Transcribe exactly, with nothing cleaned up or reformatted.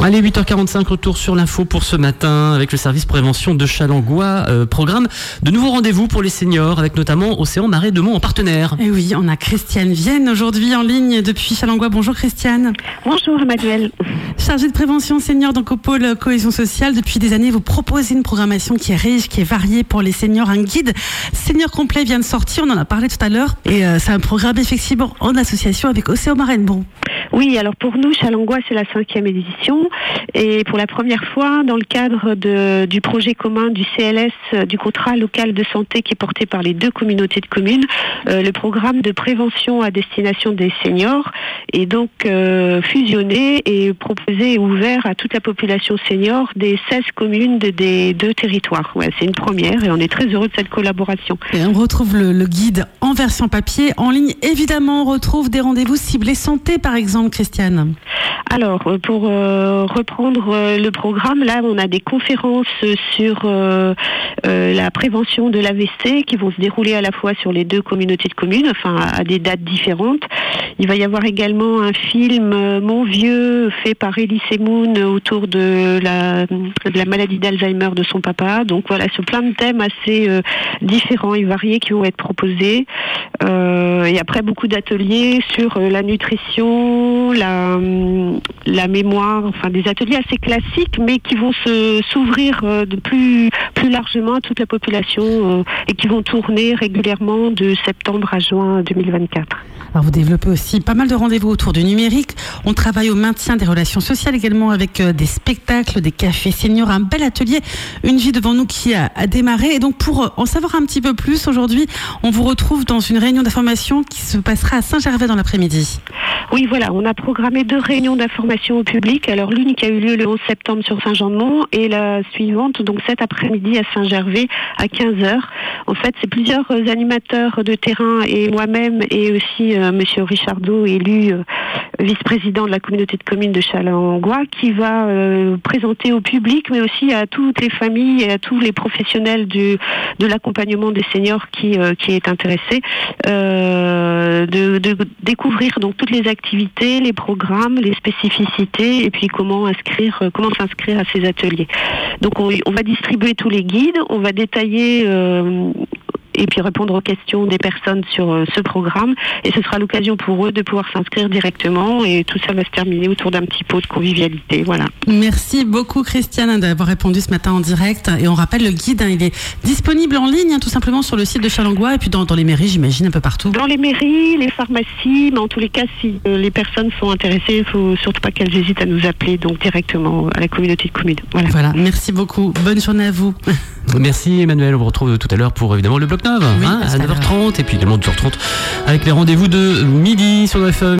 Allez, huit heures quarante-cinq, retour sur l'info pour ce matin avec le service prévention de Challengois. Euh, programme de nouveaux rendez-vous pour les seniors avec notamment Océan Marais de Mont en partenaire. Et oui, on a Christiane Vienne aujourd'hui en ligne depuis Challengois. Bonjour Christiane. Bonjour Emmanuel. Chargée de prévention senior donc au pôle cohésion sociale. Depuis des années, vous proposez une programmation qui est riche, qui est variée pour les seniors. Un guide senior complet vient de sortir, on en a parlé tout à l'heure. Et euh, c'est un programme effectivement en association avec Océan Marais de Mont. Oui, alors pour nous, Challengois, c'est la cinquième édition. Et pour la première fois, dans le cadre de, du projet commun du C L S, du contrat local de santé qui est porté par les deux communautés de communes, euh, le programme de prévention à destination des seniors est donc euh, fusionné et proposé et ouvert à toute la population senior des seize communes de, des deux territoires. Ouais, c'est une première et on est très heureux de cette collaboration. Et on retrouve le, le guide en version papier. En ligne, évidemment, on retrouve des rendez-vous ciblés santé, par exemple, Christiane. Alors, pour euh, reprendre euh, le programme, là, on a des conférences sur euh, euh, la prévention de l'A V C qui vont se dérouler à la fois sur les deux communautés de communes, enfin à, à des dates différentes. Il va y avoir également un film euh, Mon Vieux fait par Elie Semoun autour de la, de la maladie d'Alzheimer de son papa. Donc voilà, sur plein de thèmes assez euh, différents et variés qui vont être proposés. Euh, et après, beaucoup d'ateliers sur euh, la nutrition, la, la mémoire, enfin des ateliers assez classiques, mais qui vont se, s'ouvrir euh, de plus, plus largement à toute la population euh, et qui vont tourner régulièrement de septembre à juin deux mille vingt-quatre. Alors vous développez aussi pas mal de rendez-vous autour du numérique. On travaille au maintien des relations sociales également avec euh, des spectacles, des cafés seniors, un bel atelier, une vie devant nous qui a, a démarré. Et donc pour en savoir un petit peu plus, aujourd'hui, on vous retrouve dans une réunion d'information qui se passera à Saint-Gervais dans l'après-midi. Oui, voilà, on a programmé deux réunions d'information au public. Alors l'une qui a eu lieu le onze septembre sur Saint-Jean-de-Mont et la suivante, donc cet après-midi à Saint-Gervais à quinze heures. En fait, c'est plusieurs animateurs de terrain et moi-même et aussi euh, Monsieur Richardot, élu euh, vice-président de la communauté de communes de Challengois, qui va euh, présenter au public, mais aussi à toutes les familles et à tous les professionnels du, de l'accompagnement des seniors qui, euh, qui est intéressé, euh, de, de découvrir donc toutes les activités, les programmes, les spécificités et puis comment inscrire, euh, comment s'inscrire à ces ateliers. Donc on, on va distribuer tous les guides, on va détailler euh, et puis répondre aux questions des personnes sur euh, ce programme. Et ce sera l'occasion pour eux de pouvoir s'inscrire directement. Et tout ça va se terminer autour d'un petit pot de convivialité. Voilà. Merci beaucoup Christiane d'avoir répondu ce matin en direct. Et on rappelle le guide, hein, il est disponible en ligne, hein, tout simplement sur le site de Challengois et puis dans, dans les mairies, j'imagine, un peu partout. Dans les mairies, les pharmacies, mais en tous les cas, si euh, les personnes sont intéressées, il ne faut surtout pas qu'elles hésitent à nous appeler donc directement à la communauté de communes. Voilà. Voilà, merci beaucoup. Bonne journée à vous. Merci Emmanuel, on vous retrouve tout à l'heure pour évidemment le bloc neuf, oui, hein, à neuf heures trente et puis également douze heures trente avec les rendez-vous de midi sur F M.